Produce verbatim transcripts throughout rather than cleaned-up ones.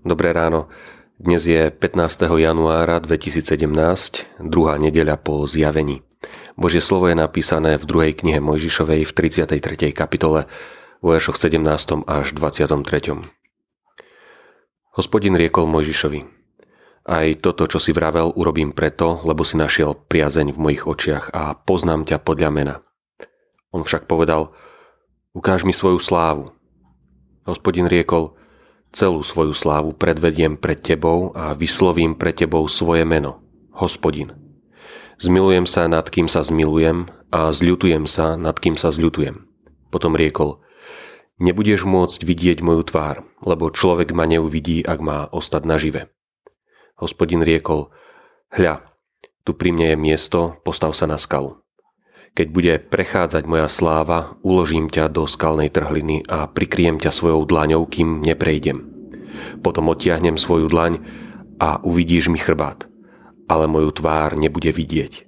Dobré ráno. Dnes je pätnásteho januára dvetisícsedemnásť, druhá nedeľa po zjavení. Božie slovo je napísané v druhej knihe Mojžišovej v tridsiatej tretej kapitole, vo veršoch sedemnástom až dvadsiatom treťom. Hospodin riekol Mojžišovi: Aj toto, čo si vravel, urobím preto, lebo si našiel priazeň v mojich očiach a poznám ťa podľa mena. On však povedal: Ukáž mi svoju slávu. Hospodin riekol: Celú svoju slávu predvediem pred tebou a vyslovím pred tebou svoje meno, Hospodin. Zmilujem sa, nad kým sa zmilujem, a zľutujem sa, nad kým sa zľutujem. Potom riekol: Nebudeš môcť vidieť moju tvár, lebo človek ma neuvidí, ak má ostať nažive. Hospodin riekol: Hľa, tu pri mne je miesto, postav sa na skalu. Keď bude prechádzať moja sláva, uložím ťa do skalnej trhliny a prikryjem ťa svojou dlaňou, kým neprejdem. Potom odtiahnem svoju dlaň a uvidíš mi chrbát, ale moju tvár nebude vidieť.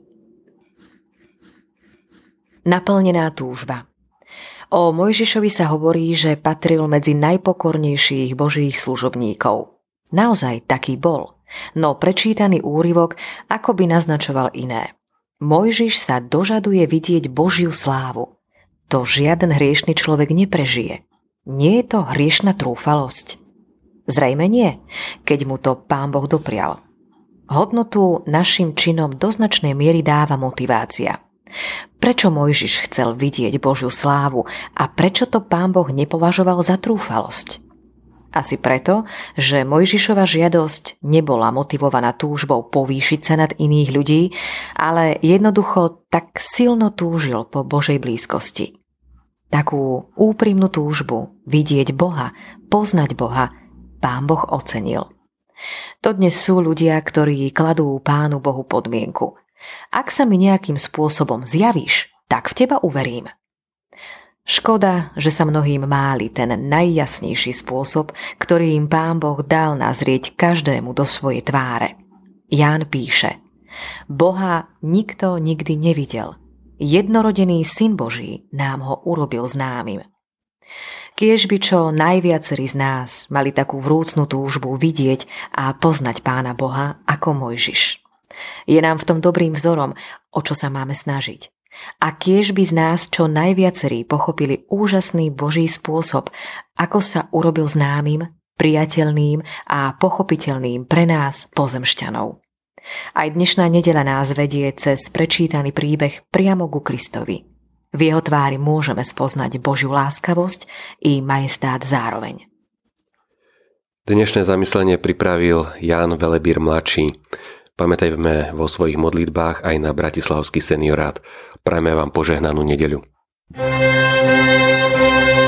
Naplnená túžba. O Mojžišovi sa hovorí, že patril medzi najpokornejších Božích služobníkov. Naozaj taký bol, no prečítaný úryvok akoby naznačoval iné. Mojžiš sa dožaduje vidieť Božiu slávu. To žiaden hriešny človek neprežije. Nie je to hriešna trúfalosť? Zrejme nie, keď mu to Pán Boh doprial. Hodnotu našim činom do značnej miery dáva motivácia. Prečo Mojžiš chcel vidieť Božiu slávu a prečo to Pán Boh nepovažoval za trúfalosť? Asi preto, že Mojžišova žiadosť nebola motivovaná túžbou povýšiť sa nad iných ľudí, ale jednoducho tak silno túžil po Božej blízkosti. Takú úprimnú túžbu vidieť Boha, poznať Boha, Pán Boh ocenil. Dodnes sú ľudia, ktorí kladú Pánu Bohu podmienku. Ak sa mi nejakým spôsobom zjavíš, tak v teba uverím. Škoda, že sa mnohým máli ten najjasnejší spôsob, ktorý im Pán Boh dal nazrieť každému do svojej tváre. Ján píše: Boha nikto nikdy nevidel. Jednorodený Syn Boží nám ho urobil známym. Kiež by čo najviacerí z nás mali takú vrúcnu túžbu vidieť a poznať Pána Boha ako Mojžiš. Je nám v tom dobrým vzorom, o čo sa máme snažiť. A kiež by z nás čo najviacerí pochopili úžasný Boží spôsob, ako sa urobil známym, priateľným a pochopiteľným pre nás pozemšťanov. Aj dnešná nedeľa nás vedie cez prečítaný príbeh priamo ku Kristovi. V jeho tvári môžeme spoznať Božiu láskavosť i majestát zároveň. Dnešné zamyslenie pripravil Ján Velebír mladší. Pamätajme vo svojich modlitbách aj na Bratislavský seniorát. Prajme vám požehnanú nedeľu.